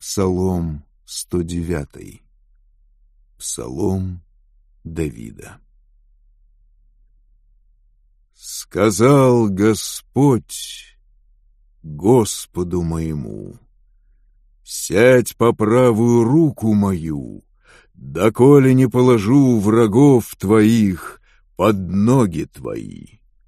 Псалом 109. Псалом Давида. Сказал Господь Господу моему: сядь по правую руку мою, доколе не положу врагов твоих под ноги твои.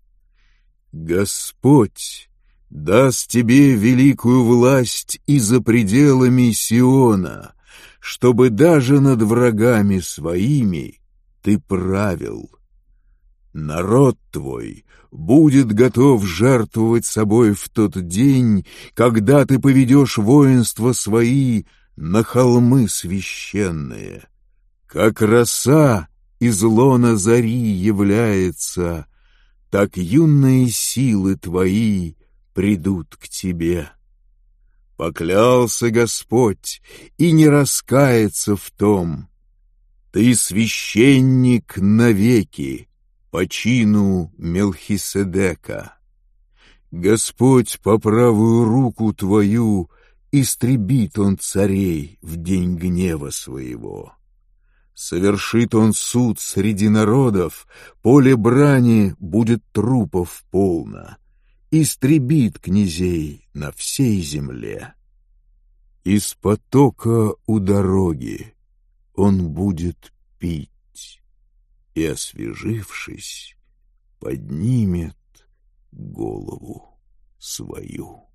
Господь даст тебе великую власть и за пределами Сиона, чтобы даже над врагами своими ты правил. Народ твой будет готов жертвовать собой в тот день, когда ты поведешь воинства свои на холмы священные. Как роса из лона зари является, так юные силы твои придут к тебе. Поклялся Господь и не раскается в том: ты священник навеки по чину Мелхиседека. Господь по правую руку твою истребит он царей в день гнева своего. Совершит он суд среди народов, поле брани будет трупов полно, истребит князей на всей земле. Из потока у дороги он будет пить, и, освежившись, поднимет голову свою.